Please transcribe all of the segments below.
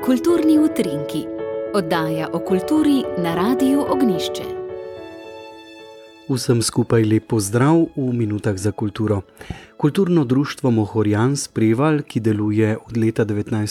Kulturni utrinki, oddaja o kulturi na Radiu Ognjišče. Vsem skupaj lep pozdrav v Minutah za kulturo. Kulturno društvo Mohorjan s Prevalj, ki deluje od leta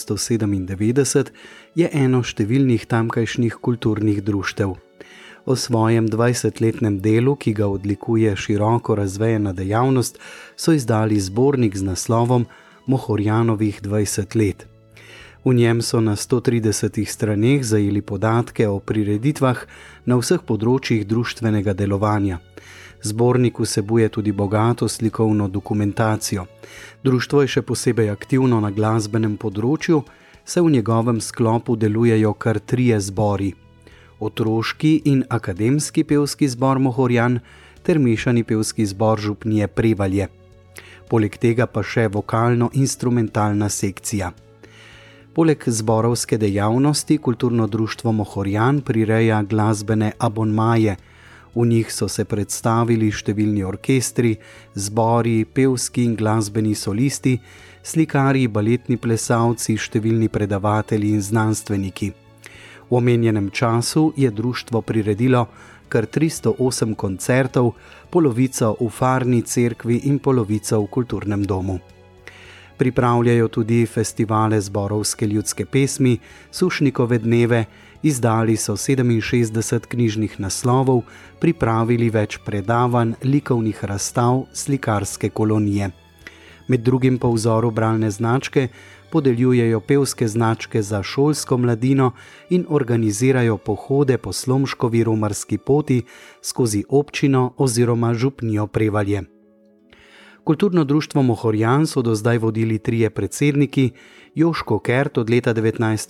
1997, je eno številnih tamkajšnjih kulturnih društev. O svojem 20-letnem delu, ki ga odlikuje široko razvejana dejavnost, so izdali zbornik z naslovom Mohorjanovih 20 let. V njem so na 130 straneh zajeli podatke o prireditvah na vseh področjih društvenega delovanja. Zbornik vsebuje tudi bogato slikovno dokumentacijo. Društvo je še posebej aktivno na glasbenem področju, saj v njegovem sklopu delujejo kar 3 zbori: otroški in akademski pevski zbor Mohorjan ter mešani pevski zbor župnije Prevalje. Poleg tega pa še vokalno-instrumentalna sekcija. Poleg zborovske dejavnosti kulturno društvo Mohorjan prireja glasbene abonmaje. V njih so se predstavili številni orkestri, zbori, pevski in glasbeni solisti, slikarji, baletni plesalci, številni predavatelji in znanstveniki. V omenjenem času je društvo priredilo kar 308 koncertov, polovico v farni, cerkvi in polovico v kulturnem domu. Pripravljajo tudi festivale zborovske ljudske pesmi, Sušnikove dneve, izdali so 67 knjižnih naslovov, pripravili več predavanj, likovnih razstav, slikarske kolonije. Med drugim po vzoru bralne značke podeljujejo pevske značke za šolsko mladino in organizirajo pohode po Slomškovi romarski poti skozi občino oziroma župnijo Prevalje. Kulturno društvo Mohorjan so do zdaj vodili 3 predsedniki: Joško Kert od leta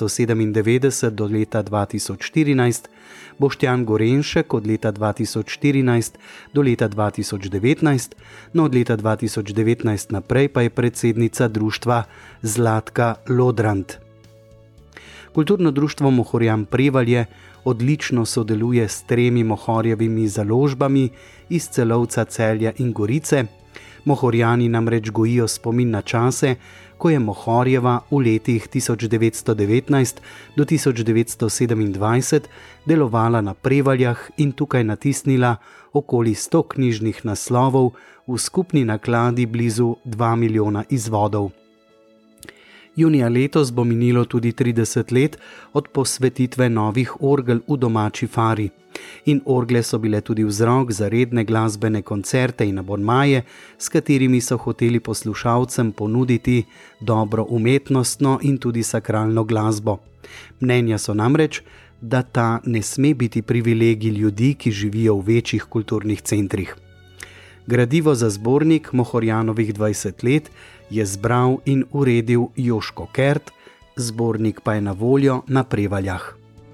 1997 do leta 2014, Boštjan Gorenšek od leta 2014 do leta 2019, no od leta 2019 naprej pa je predsednica društva Zlatka Lodrand. Kulturno društvo Mohorjan Prevalje odlično sodeluje s 3 Mohorjevimi založbami iz Celovca, Celja in Gorice. Mohorjani namreč gojijo spomin na čase, ko je Mohorjeva v letih 1919 do 1927 delovala na Prevaljah in tukaj natisnila okoli 100 knjižnih naslovov v skupni nakladi blizu 2 milijona izvodov. Junija letos bo minilo tudi 30 let od posvetitve novih orgel v domači fari. In orgle so bile tudi vzrok za redne glasbene koncerte in abonmaje, s katerimi so hoteli poslušalcem ponuditi dobro umetnostno in tudi sakralno glasbo. Mnenja so namreč, da ta ne sme biti privilegij ljudi, ki živijo v večjih kulturnih centrih. Gradivo za zbornik Mohorjanovih 20 let je zbral in uredil Joško Kert, zbornik pa je na voljo na Prevaljah.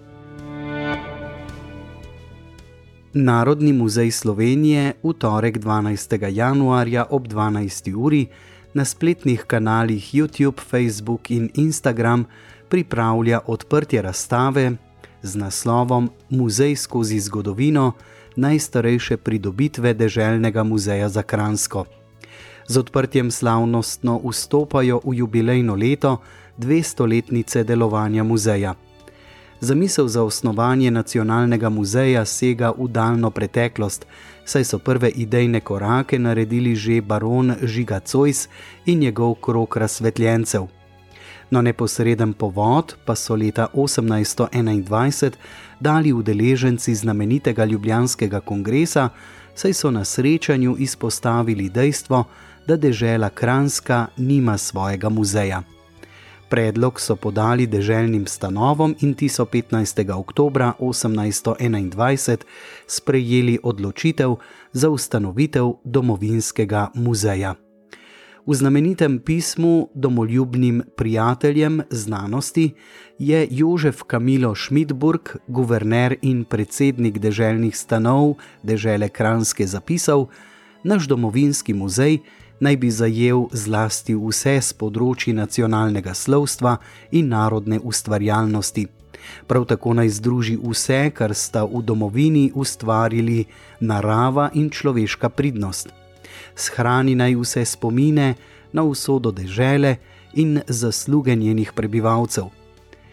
Narodni muzej Slovenije v torek 12. januarja ob 12. uri na spletnih kanalih YouTube, Facebook in Instagram pripravlja odprtje razstave z naslovom Muzej skozi zgodovino, najstarejše pridobitve Deželnega muzeja za Kranjsko. Z odprtjem slavnostno vstopajo v jubilejno leto 200-letnice delovanja muzeja. Zamisel za osnovanje nacionalnega muzeja sega v daljno preteklost, saj so prve idejne korake naredili že baron Žiga Zois in njegov krog razsvetljencev. No, neposreden povod pa so leta 1821 dali udeleženci znamenitega ljubljanskega kongresa, saj so na srečanju izpostavili dejstvo, da dežela Kranjska nima svojega muzeja. Predlog so podali deželnim stanovom in ti so 15. oktobra 1821 sprejeli odločitev za ustanovitev domovinskega muzeja. V znamenitem pismu domoljubnim prijateljem znanosti je Jožef Kamilo Šmidburg, guverner in predsednik deželnih stanov dežele Kranjske, zapisal: naš domovinski muzej naj bi zajel zlasti vse s področji nacionalnega slovstva in narodne ustvarjalnosti. Prav tako naj združi vse, kar sta v domovini ustvarili narava in človeška pridnost. Shrani naj vse spomine na usodo dežele in zasluge njenih prebivalcev.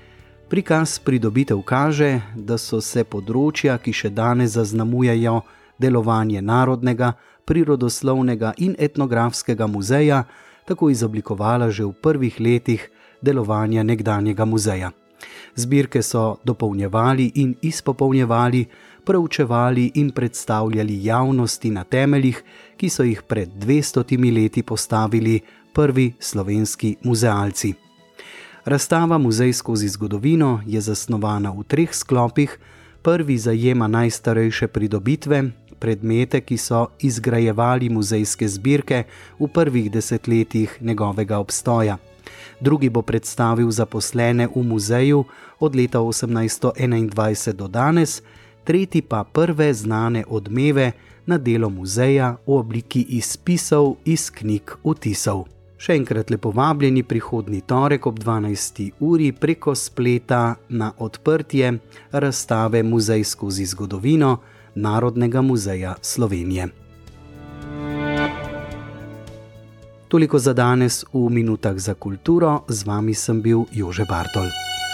Prikaz pridobitev kaže, da so se področja, ki še danes zaznamujejo delovanje Narodnega, prirodoslovnega in etnografskega muzeja, tako izoblikovala že v prvih letih delovanja nekdanjega muzeja. Zbirke so dopolnjevali in izpopolnjevali, preučevali in predstavljali javnosti na temeljih, ki so jih pred 200 leti postavili prvi slovenski muzealci. Razstava Muzej skozi zgodovino je zasnovana v 3 sklopih. Prvi zajema najstarejše pridobitve, predmete, ki so izgrajevali muzejske zbirke v prvih desetletjih njegovega obstoja. Drugi bo predstavil zaposlene v muzeju od leta 1821 do danes, tretji pa prve znane odmeve na delo muzeja v obliki izpisov iz knjig vtisov. Še enkrat lepo vabljeni prihodnji torek ob 12. uri preko spleta na odprtje razstave Muzej skozi zgodovino Narodnega muzeja Slovenije. Toliko za danes v Minutah za kulturo, z vami sem bil Jože Bartol.